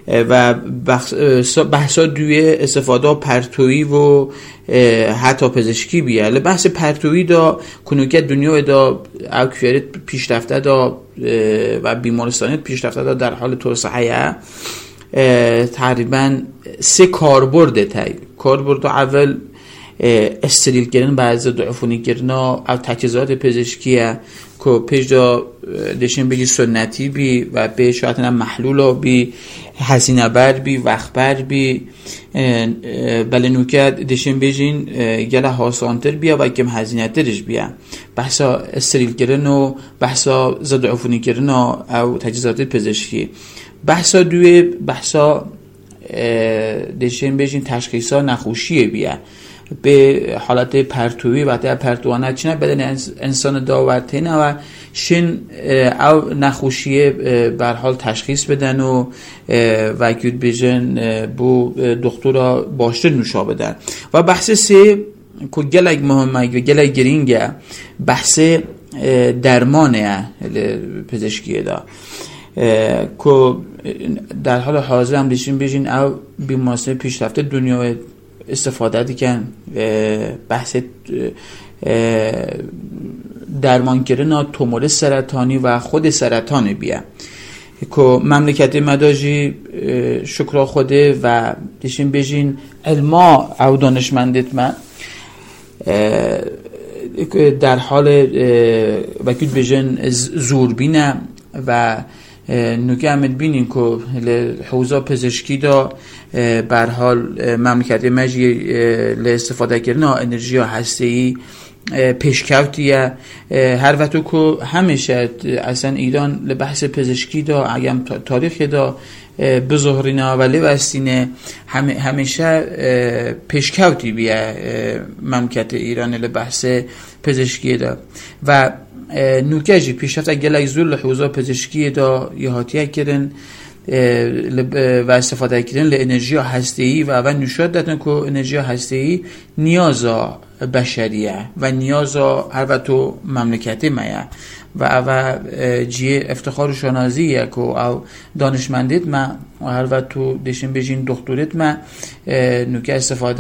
و بحثا دوی استفاده پرتویی و حتی پزشکی بیه. بحث پرتویی دا کنوکه دنیا دا اوکیاریت پیشرفته دا و بیمارستانیت پیشرفته دا در حال توسعه تقریبا سه کاربرد تای کاربرد اول استریل کردن بعضی ضعفونی کردن او تجهیزات پزشکیه که پیش دا دشین بگی سنتی بی و به شاید نه محلولا بی هزینه بر بی وقت بر بی بله نوکه دشین بگین گله هاسانتر بیا و کم هزینه ترش بیا بحثا استریل کردن و بحثا ضعفونی کردن او تجهیزات پزشکی. بحثا دوی بحثا دشین بگین تشخیصا نخوشیه بیا به حالت پرتویی و تا پرتوانه چنه بدن انسان داورته نه و شن او نخوشیه بر حال تشخیص بدن و وکیل بیژن بو دکترا باشتر نوشا بدن. و بحث سه که گلگ مهمه و گلگ گرینگه بحث درمانه پزشکیه دا که در حال حاضر هم دیشین بیشین او بیمارستان پیشرفته دنیا استفاده دیکن بحث درمان کردن تومور سرطانی و خود سرطان بیه که مملکت مداجی شکر خوده و دیشین بیشین علما او دانشمندت من در حال وکیل بیشین زوربینه و نوکه همت بینین که حوزه پزشکی دا بر حال مملکت مجی لاستفاده کردن انرژی هسته‌ای پیشکفتیه هر وقت که همیشه اصلا ایران لبحث پزشکی دا اگم تاریخ دا بظهرینه ولی وستینه همیشه پیشکفتی بیه مملکت ایران لبحث پزشکی دا و نوکجی پیشرفت گلای زول حوزه پزشکی دا یهاتیه کردن و استفاده کردن ل انرژی هسته‌ای و اول نشود دادن که انرژی هسته‌ای نیاز بشریه و نیاز هر وقت مملکتی میه و اول جیه افتخار شنازیه که او دانشمندیت ما و هر وقت تو دشین بجین دکتوریت ما نوکه استفاده